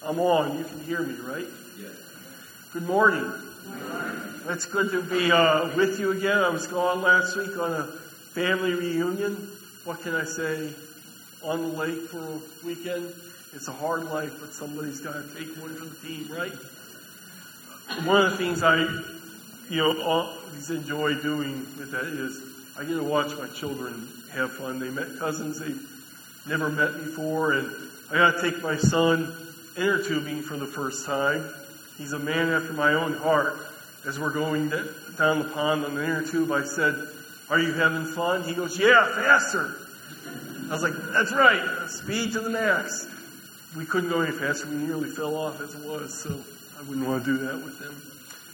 I'm on. You can hear me, right? Yes. Good morning. Good morning. It's good to be with you again. I was gone last week on a family reunion. What can I say? On the lake for a weekend. It's a hard life, but somebody's got to take one for the team, right? One of the things I always enjoy doing with that is I get to watch my children have fun. They met cousins they've never met before, and I got to take my son inner tubing for the first time. He's a man after my own heart. As we're going down the pond on the inner tube, I said, "Are you having fun?" He goes, "Yeah, faster." I was like, "That's right, speed to the max." We couldn't go any faster. We nearly fell off as it was, so I wouldn't want to do that with him.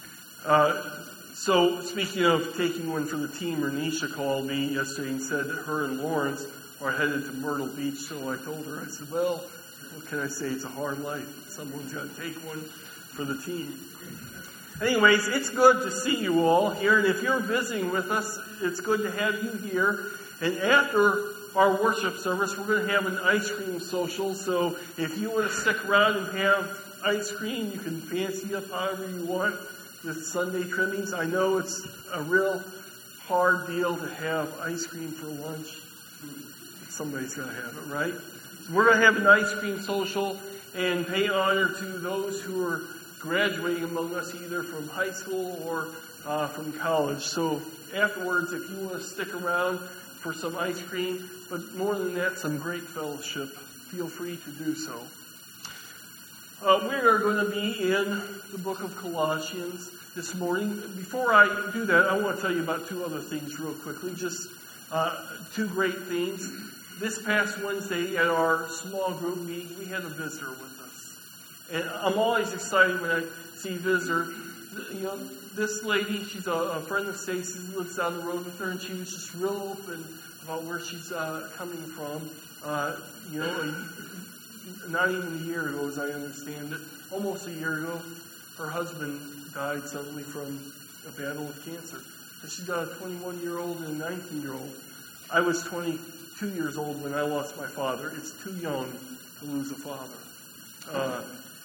So speaking of taking one for the team, Renisha called me yesterday and said that her and Lawrence are headed to Myrtle Beach. So I told her, I said, "Well, what can I say? It's a hard life. Someone's got to take one for the team." Anyways, it's good to see you all here. And if you're visiting with us, it's good to have you here. And after our worship service, we're going to have an ice cream social. So if you want to stick around and have ice cream, you can fancy up however you want with Sunday trimmings. I know it's a real hard deal to have ice cream for lunch. Somebody's got to have it, right? So we're going to have an ice cream social and pay honor to those who are graduating among us, either from high school or from college. So afterwards, if you want to stick around for some ice cream, but more than that, some great fellowship, feel free to do so. We are going to be in the book of Colossians this morning. Before I do that, I want to tell you about two other things real quickly, just two great things. This past Wednesday at our small group meeting, we had a visitor with us. And I'm always excited when I see visitors. You know, this lady, she's a friend of Stacy's, lives down the road with her, and she was just real open about where she's coming from. Not even a year ago, as I understand it, almost a year ago, her husband died suddenly from a battle with cancer. And she's got a 21-year-old and a 19-year-old. I was 22 years old when I lost my father. It's too young to lose a father.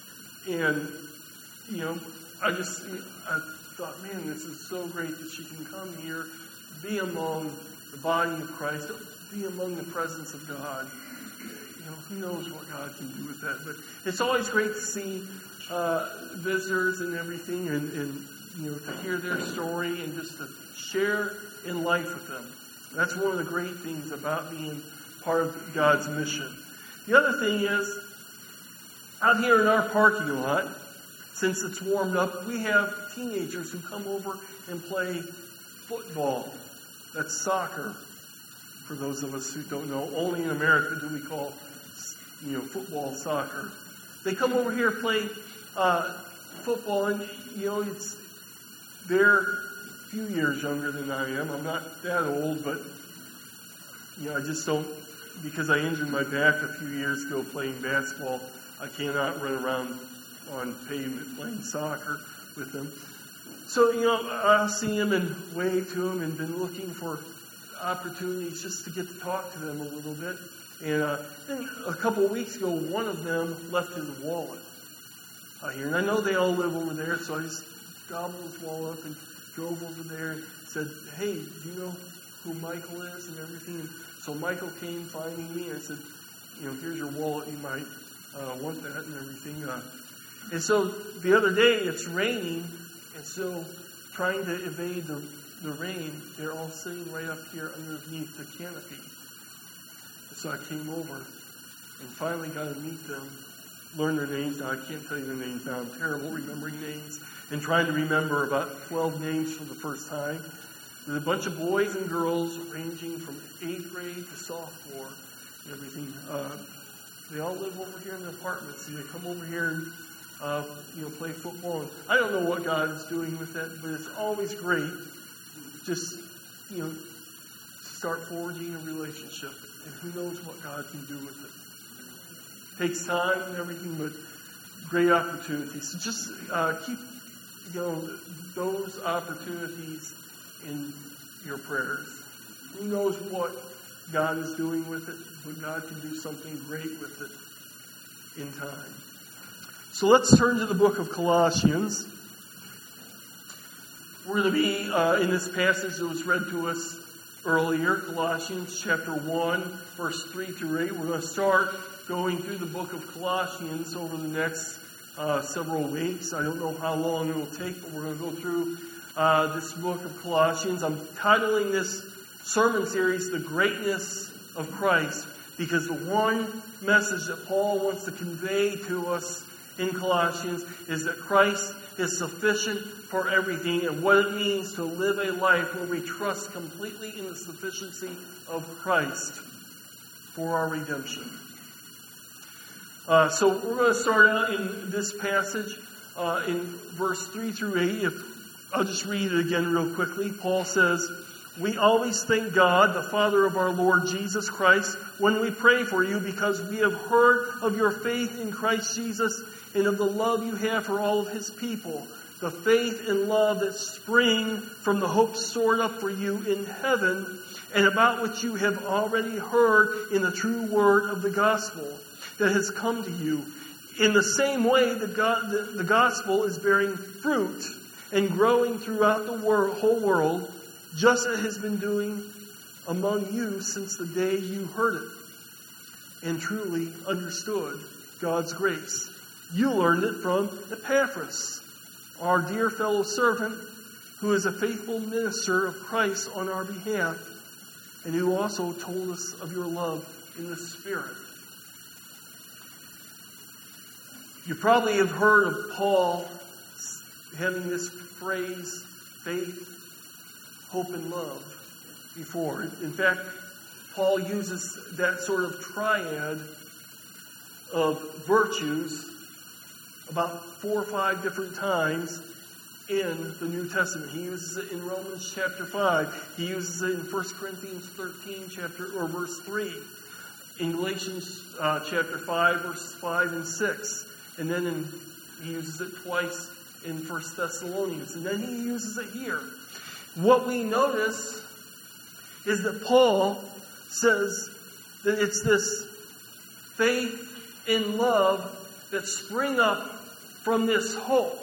I thought, man, this is so great that she can come here, be among the body of Christ, be among the presence of God. You know, who knows what God can do with that. But it's always great to see visitors and everything and to hear their story and just to share in life with them. That's one of the great things about being part of God's mission. The other thing is, out here in our parking lot, since it's warmed up, we have teenagers who come over and play football. That's soccer. For those of us who don't know, only in America do we call football soccer. They come over here play football, and they're a few years younger than I am. I'm not that old, but I just don't, because I injured my back a few years ago playing basketball. I cannot run around on pavement playing soccer with them. So, I'll see them and wave to them and been looking for opportunities just to get to talk to them a little bit. And then a couple of weeks ago, one of them left his wallet out here. And I know they all live over there, so I just gobbled his wallet up and drove over there and said, "Hey, do you know who Michael is?" and everything. And so Michael came finding me and I said, "Here's your wallet. You might want that," and everything. And so the other day, it's raining, and so trying to evade the rain, they're all sitting right up here underneath the canopy. And so I came over and finally got to meet them, learn their names. Now, I can't tell you their names now. I'm terrible remembering names and trying to remember about 12 names for the first time. There's a bunch of boys and girls ranging from 8th grade to sophomore and everything. They all live over here in the apartments. They come over here and play football. And I don't know what God is doing with that, but it's always great just, start forging a relationship. And who knows what God can do with it. Takes time and everything, but great opportunities. So just keep, those opportunities in your prayers. Who knows what God is doing with it, but God can do something great with it in time. So let's turn to the book of Colossians. We're going to be in this passage that was read to us earlier, Colossians chapter 1, verse 3 through 8. We're going to start going through the book of Colossians over the next several weeks. I don't know how long it will take, but we're going to go through this book of Colossians. I'm titling this sermon series, The Greatness of Christ, because the one message that Paul wants to convey to us in Colossians is that Christ is sufficient for everything, and what it means to live a life where we trust completely in the sufficiency of Christ for our redemption. So we're going to start out in this passage in verse 3 through 8. I'll just read it again real quickly. Paul says, "We always thank God, the Father of our Lord Jesus Christ, when we pray for you, because we have heard of your faith in Christ Jesus and of the love you have for all of his people, the faith and love that spring from the hope stored up for you in heaven, and about which you have already heard in the true word of the gospel that has come to you. In the same way, the gospel is bearing fruit and growing throughout the whole world, just as it has been doing among you since the day you heard it and truly understood God's grace. You learned it from Epaphras, our dear fellow servant, who is a faithful minister of Christ on our behalf, and who also told us of your love in the Spirit." You probably have heard of Paul having this phrase, faith, hope, and love, before. In fact, Paul uses that sort of triad of virtues about 4 or 5 different times in the New Testament. He uses it in Romans chapter 5. He uses it in 1 Corinthians 13 verse 3. In Galatians chapter 5, verses 5 and 6. And then he uses it twice in 1 Thessalonians. And then he uses it here. What we notice is that Paul says that it's this faith and love that spring up from this hope.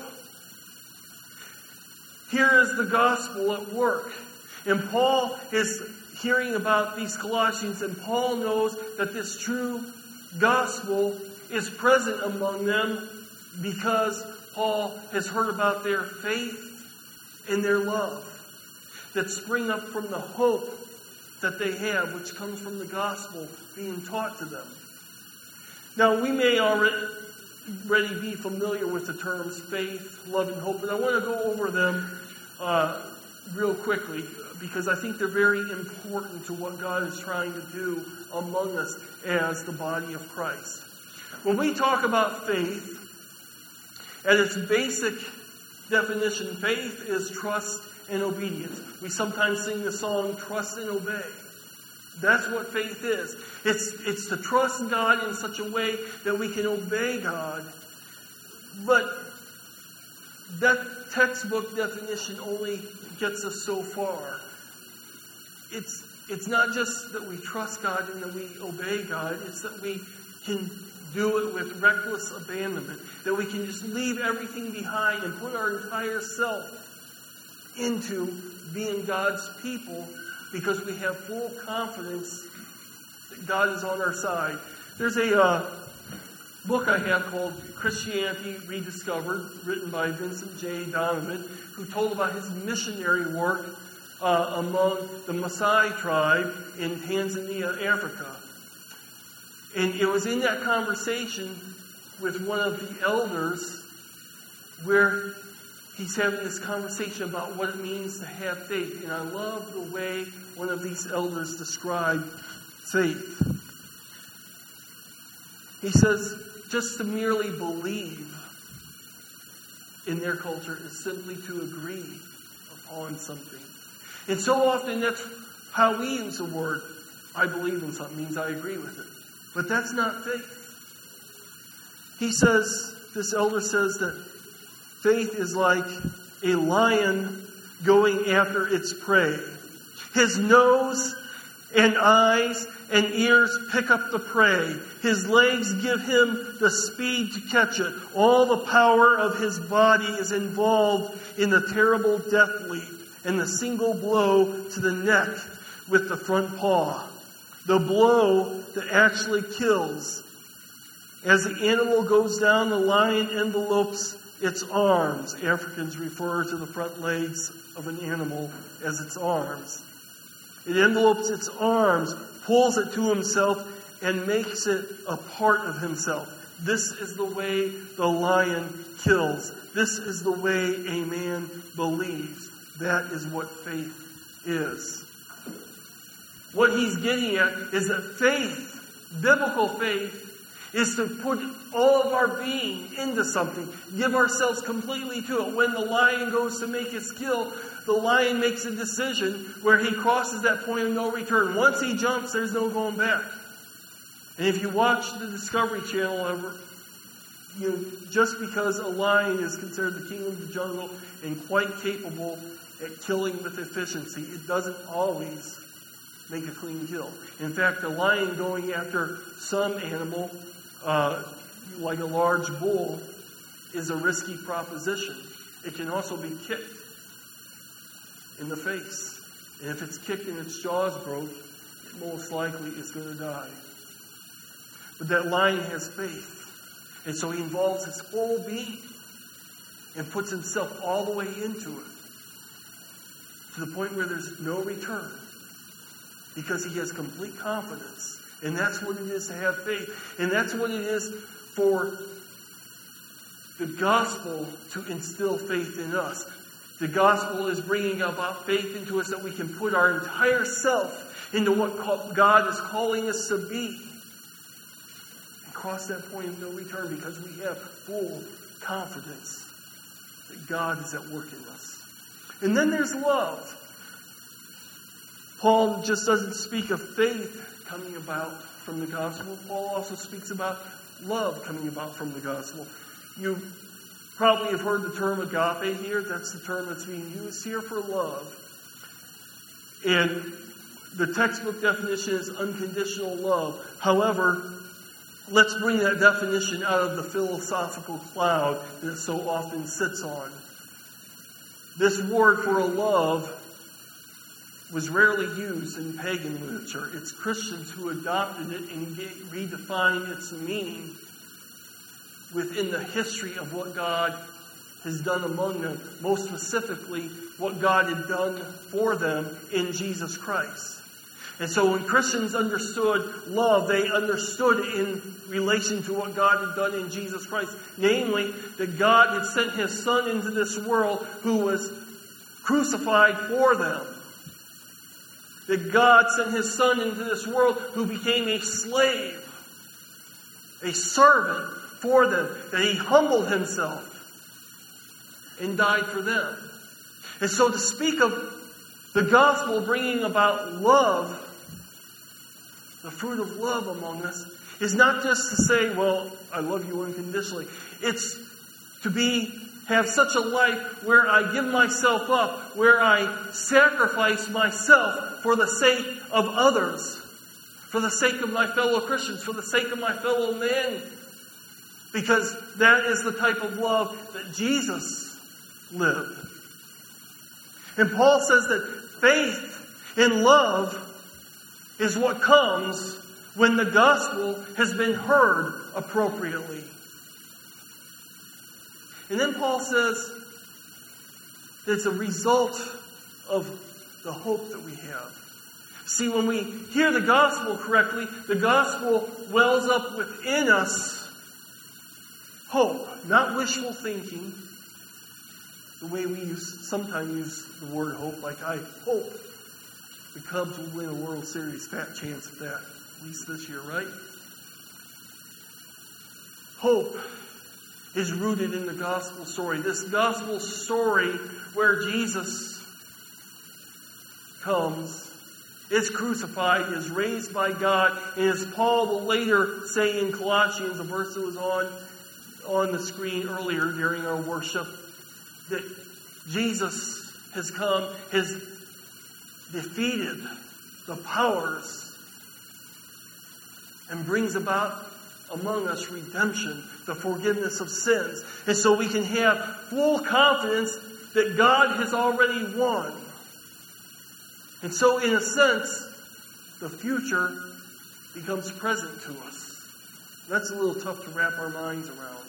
Here is the gospel at work. And Paul is hearing about these Colossians, and Paul knows that this true gospel is present among them because Paul has heard about their faith and their love that spring up from the hope that they have, which comes from the gospel being taught to them. Now, we may already be familiar with the terms faith, love, and hope, but I want to go over them real quickly because I think they're very important to what God is trying to do among us as the body of Christ. When we talk about faith, at its basic definition, faith is trust and obedience. We sometimes sing the song, "Trust and Obey." That's what faith is. It's to trust God in such a way that we can obey God. But that textbook definition only gets us so far. It's not just that we trust God and that we obey God. It's that we can do it with reckless abandonment. That we can just leave everything behind and put our entire self into being God's people because we have full confidence that God is on our side. There's a book I have called Christianity Rediscovered, written by Vincent J. Donovan, who told about his missionary work among the Maasai tribe in Tanzania, Africa. And it was in that conversation with one of the elders where he's having this conversation about what it means to have faith. And I love the way one of these elders described faith. He says, just to merely believe in their culture is simply to agree upon something. And so often that's how we use the word, I believe in something, means I agree with it. But that's not faith. He says, this elder says that faith is like a lion going after its prey. His nose and eyes and ears pick up the prey. His legs give him the speed to catch it. All the power of his body is involved in the terrible death leap and the single blow to the neck with the front paw. The blow that actually kills. As the animal goes down, the lion envelopes its arms. Africans refer to the front legs of an animal as its arms. It envelopes its arms, pulls it to himself, and makes it a part of himself. This is the way the lion kills. This is the way a man believes. That is what faith is. What he's getting at is that faith, biblical faith, is to put all of our being into something. Give ourselves completely to it. When the lion goes to make his kill, the lion makes a decision where he crosses that point of no return. Once he jumps, there's no going back. And if you watch the Discovery Channel, just because a lion is considered the king of the jungle and quite capable at killing with efficiency, it doesn't always make a clean kill. In fact, a lion going after some animal, like a large bull, is a risky proposition. It can also be kicked in the face. And if it's kicked and its jaws broke, most likely it's going to die. But that lion has faith. And so he involves his whole being and puts himself all the way into it. To the point where there's no return. Because he has complete confidence. And that's what it is to have faith. And that's what it is for the gospel to instill faith in us. The gospel is bringing about faith into us that we can put our entire self into what God is calling us to be. And cross that point of no return because we have full confidence that God is at work in us. And then there's love. Paul just doesn't speak of faith coming about from the gospel. Paul also speaks about love coming about from the gospel. You probably have heard the term agape here. That's the term that's being used here for love. And the textbook definition is unconditional love. However, let's bring that definition out of the philosophical cloud that it so often sits on. This word for a love was rarely used in pagan literature. It's Christians who adopted it and redefined its meaning within the history of what God has done among them. Most specifically, what God had done for them in Jesus Christ. And so when Christians understood love, they understood it in relation to what God had done in Jesus Christ. Namely, that God had sent His Son into this world who was crucified for them. That God sent His Son into this world who became a slave, a servant for them. That He humbled Himself and died for them. And so to speak of the gospel bringing about love, the fruit of love among us, is not just to say, well, I love you unconditionally. It's to have such a life where I give myself up, where I sacrifice myself for the sake of others, for the sake of my fellow Christians, for the sake of my fellow man. Because that is the type of love that Jesus lived. And Paul says that faith and love is what comes when the gospel has been heard appropriately. And then Paul says that it's a result of the hope that we have. See, when we hear the gospel correctly, the gospel wells up within us hope, not wishful thinking. The way we sometimes use the word hope, like I hope the Cubs will win a World Series. Fat chance of that, at least this year, right? Hope is rooted in the gospel story. This gospel story where Jesus comes, is crucified, is raised by God, and as Paul will later say in Colossians, a verse that was on the screen earlier during our worship, that Jesus has come, has defeated the powers and brings about among us redemption, the forgiveness of sins. And so we can have full confidence that God has already won. And so in a sense, the future becomes present to us. That's a little tough to wrap our minds around.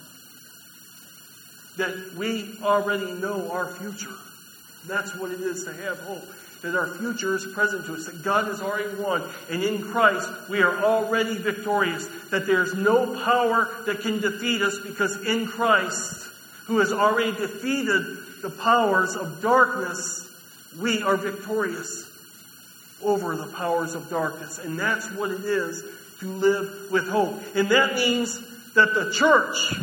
That we already know our future. That's what it is to have hope. That our future is present to us. That God has already won. And in Christ, we are already victorious. That there's no power that can defeat us, because in Christ, who has already defeated the powers of darkness, we are victorious over the powers of darkness. And that's what it is to live with hope. And that means that the church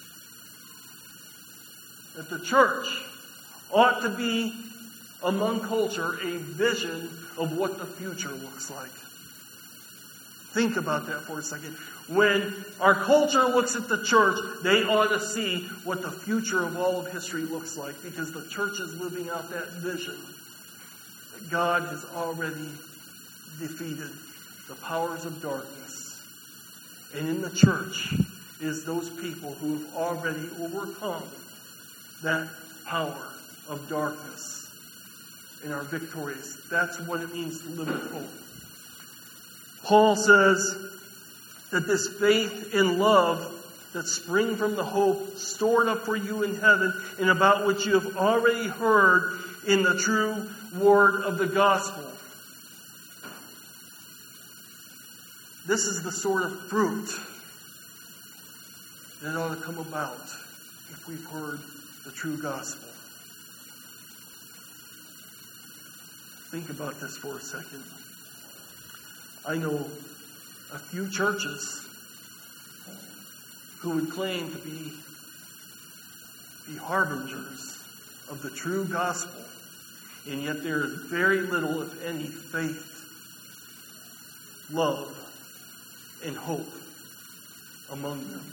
ought to be among culture a vision of what the future looks like. Think about that for a second. When our culture looks at the church, they ought to see what the future of all of history looks like, because the church is living out that vision. That God has already defeated the powers of darkness. And in the church is those people who have already overcome that power of darkness and are victorious. That's what it means to live with hope. Paul says that this faith and love that spring from the hope stored up for you in heaven, and about which you have already heard in the true word of the gospel. This is the sort of fruit that ought to come about if we've heard the true gospel. Think about this for a second. I know a few churches who would claim to be harbingers of the true gospel, and yet there is very little, if any, faith, love, and hope among them.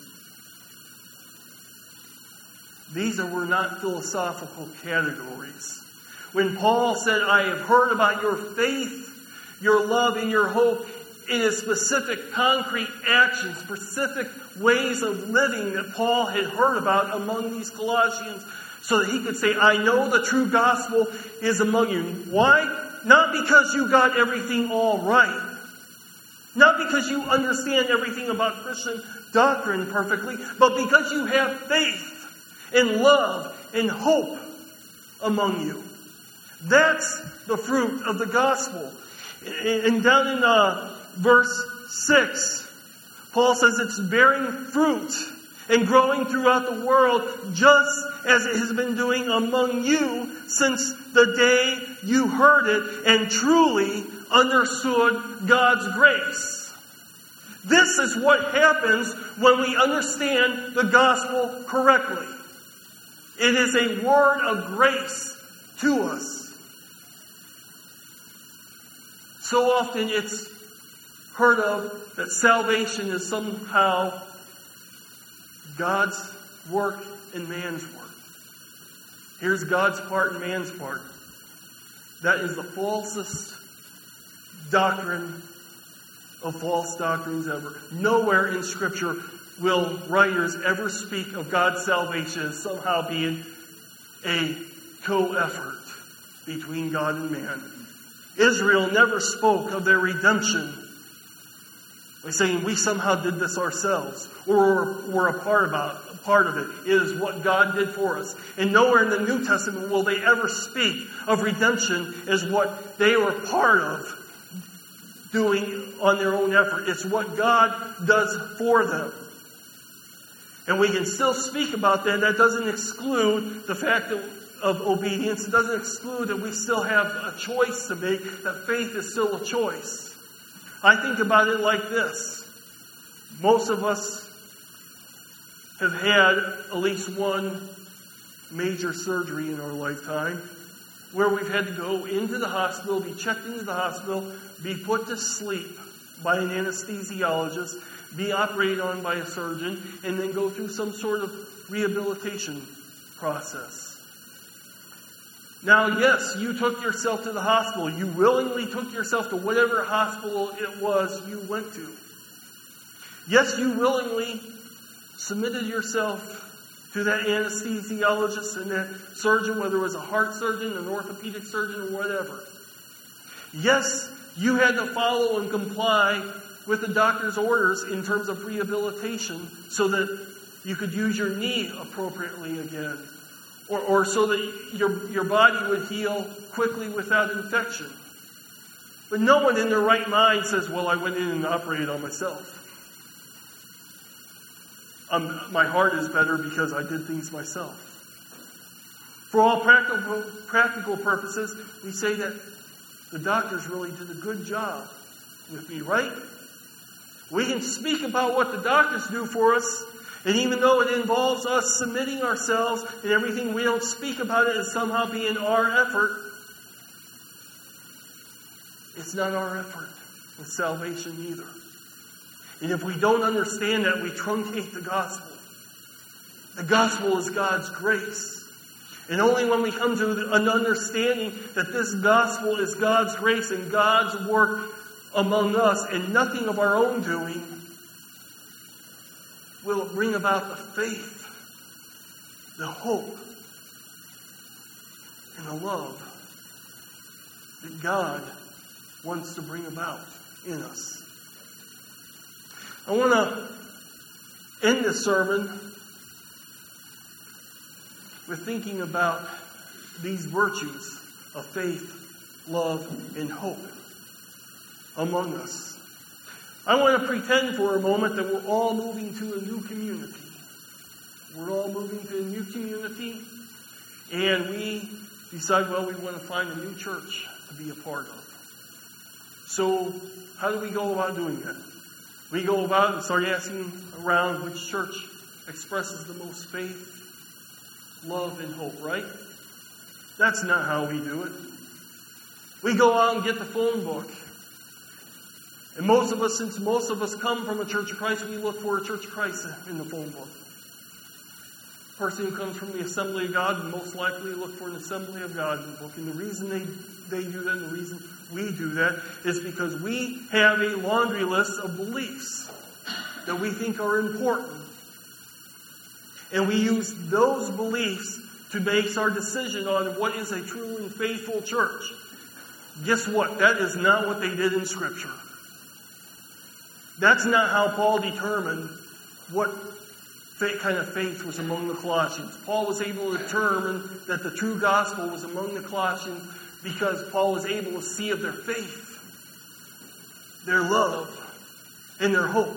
These were not philosophical categories. When Paul said, I have heard about your faith, your love, and your hope, it is specific, concrete actions, specific ways of living that Paul had heard about among these Colossians, so that he could say, I know the true gospel is among you. Why? Not because you got everything all right. Not because you understand everything about Christian doctrine perfectly, but because you have faith and love and hope among you. That's the fruit of the gospel. And down in verse 6, Paul says it's bearing fruit and growing throughout the world, just as it has been doing among you since the day you heard it and truly understood God's grace. This is what happens when we understand the gospel correctly. It is a word of grace to us. So often it's heard of that salvation is somehow God's work and man's work. Here's God's part and man's part. That is the falsest doctrine of false doctrines ever. Nowhere in Scripture will writers ever speak of God's salvation as somehow being a co-effort between God and man. Israel never spoke of their redemption by saying we somehow did this ourselves or we're a part of it. It is what God did for us. And nowhere in the New Testament will they ever speak of redemption as what they were part of doing on their own effort. It's what God does for them. And we can still speak about that. That doesn't exclude the fact of obedience. It doesn't exclude that we still have a choice to make, that faith is still a choice. I think about it like this. Most of us have had at least one major surgery in our lifetime where we've had to go into the hospital, be checked into the hospital, be put to sleep by an anesthesiologist, be operated on by a surgeon, and then go through some sort of rehabilitation process. Now, yes, you took yourself to the hospital. You willingly took yourself to whatever hospital it was you went to. Yes, you willingly submitted yourself to that anesthesiologist and that surgeon, whether it was a heart surgeon, an orthopedic surgeon, or whatever. Yes, you had to follow and comply with the doctor's orders in terms of rehabilitation so that you could use your knee appropriately again. Or so that your body would heal quickly without infection. But no one in their right mind says, well, I went in and operated on myself. My heart is better because I did things myself. For all practical purposes, we say that the doctors really did a good job with me, right? We can speak about what the doctors do for us, and even though it involves us submitting ourselves and everything, we don't speak about it as somehow being our effort. It's not our effort with salvation either. And if we don't understand that, we truncate the gospel. The gospel is God's grace. And only when we come to an understanding that this gospel is God's grace and God's work among us and nothing of our own doing, will it bring about the faith, the hope, and the love that God wants to bring about in us. I want to end this sermon with thinking about these virtues of faith, love, and hope among us. I want to pretend for a moment that we're all moving to a new community. We're all moving to a new community, and we decide, well, we want to find a new church to be a part of. So, how do we go about doing that? We go about and start asking around which church expresses the most faith, love, and hope, right? That's not how we do it. We go out and get the phone book. And since most of us come from a Church of Christ, we look for a Church of Christ in the phone book. A person who comes from the Assembly of God most likely look for an Assembly of God in the book. And the reason they do that, and the reason we do that, is because we have a laundry list of beliefs that we think are important. And we use those beliefs to base our decision on what is a true and faithful church. Guess what? That is not what they did in Scripture. That's not how Paul determined what kind of faith was among the Colossians. Paul was able to determine that the true gospel was among the Colossians because Paul was able to see of their faith, their love, and their hope.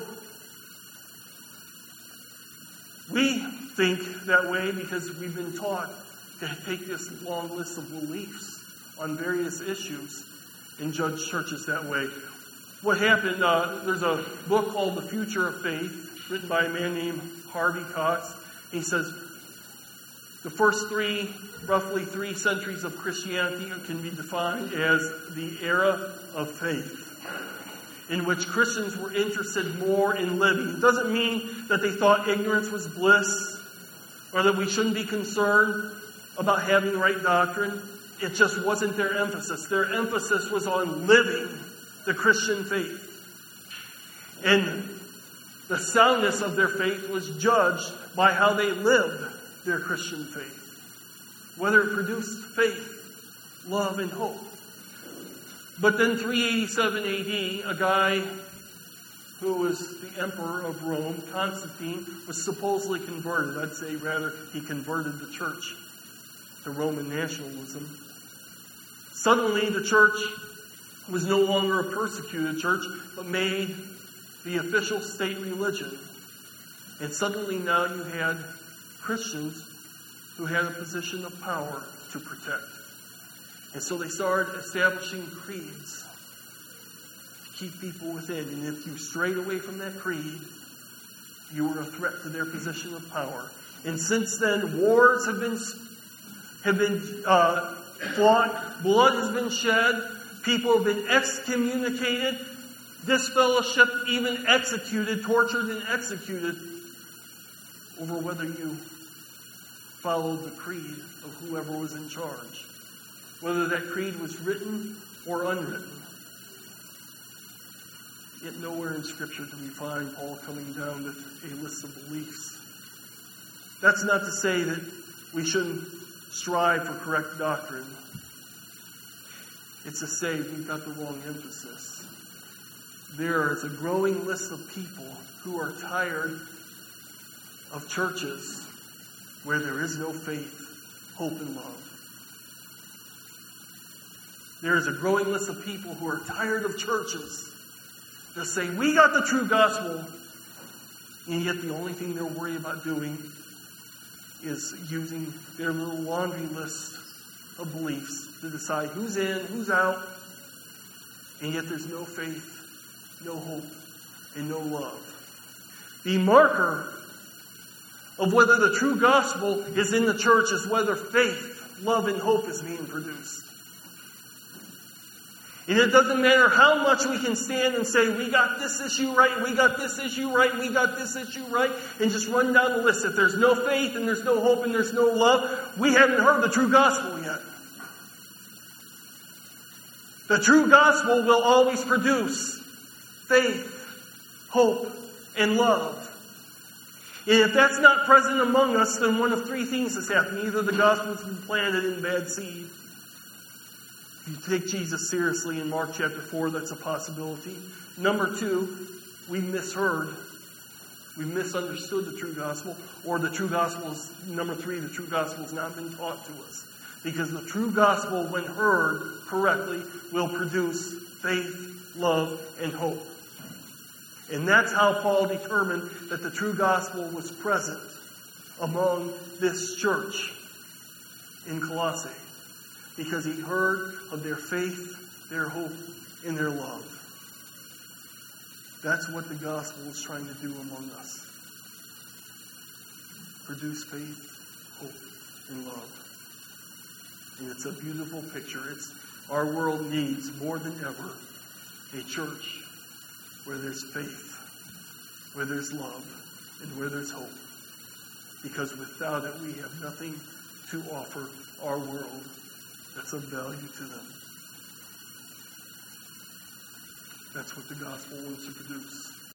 We think that way because we've been taught to take this long list of beliefs on various issues and judge churches that way. What happened, there's a book called The Future of Faith, written by a man named Harvey Cox. He says, the first roughly three centuries of Christianity can be defined as the era of faith, in which Christians were interested more in living. It doesn't mean that they thought ignorance was bliss, or that we shouldn't be concerned about having right doctrine. It just wasn't their emphasis. Their emphasis was on living the Christian faith. And the soundness of their faith was judged by how they lived their Christian faith. Whether it produced faith, love, and hope. But then 387 AD, a guy who was the emperor of Rome, Constantine, was supposedly converted. I'd say rather he converted the church to Roman nationalism. Suddenly the church was no longer a persecuted church, but made the official state religion. And suddenly now you had Christians who had a position of power to protect. And so they started establishing creeds to keep people within. And if you strayed away from that creed, you were a threat to their position of power. And since then, wars have been fought, blood has been shed, people have been excommunicated, disfellowshipped, even executed, tortured and executed over whether you followed the creed of whoever was in charge. whether that creed was written or unwritten. Yet nowhere in Scripture do we find Paul coming down with a list of beliefs. That's not to say that we shouldn't strive for correct doctrine. It's to say we've got the wrong emphasis. There is a growing list of people who are tired of churches where there is no faith, hope, and love. There is a growing list of people who are tired of churches that say, we got the true gospel, and yet the only thing they're worried about doing is using their little laundry list of beliefs to decide who's in, who's out, and yet there's no faith, no hope, and no love. The marker of whether the true gospel is in the church is whether faith, love, and hope is being produced. And it doesn't matter how much we can stand and say, we got this issue right, we got this issue right, we got this issue right, and just run down the list. If there's no faith and there's no hope and there's no love, we haven't heard the true gospel yet. The true gospel will always produce faith, hope, and love. And if that's not present among us, then one of three things has happened. Either the gospel's been planted in bad seed. If you take Jesus seriously in Mark chapter 4, that's a possibility. Number two, we misheard. We misunderstood the true gospel. Or the true gospel is, number three, the true gospel has not been taught to us. Because the true gospel, when heard correctly, will produce faith, love, and hope. And that's how Paul determined that the true gospel was present among this church in Colossae. Because he heard of their faith, their hope, and their love. That's what the gospel is trying to do among us. Produce faith, hope, and love. And it's a beautiful picture. Our world needs, more than ever, a church where there's faith, where there's love, and where there's hope. Because without it, we have nothing to offer our world that's of value to them. That's what the gospel wants to produce.